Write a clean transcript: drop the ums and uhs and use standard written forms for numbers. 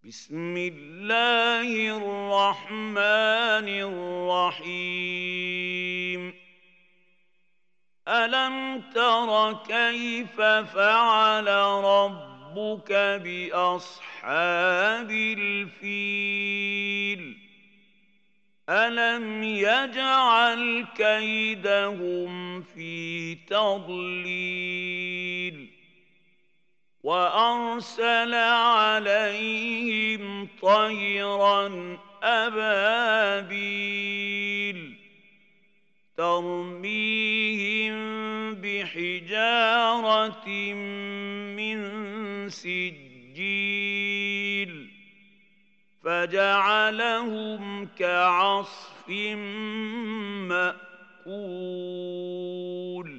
بسم الله الرحمن الرحيم ألم تر كيف فعل ربك بأصحاب الفيل ألم يجعل كيدهم في تضليل وأرسل عليهم طيرا أبابيل ترميهم بحجارة من سجيل فجعلهم كعصف مأكول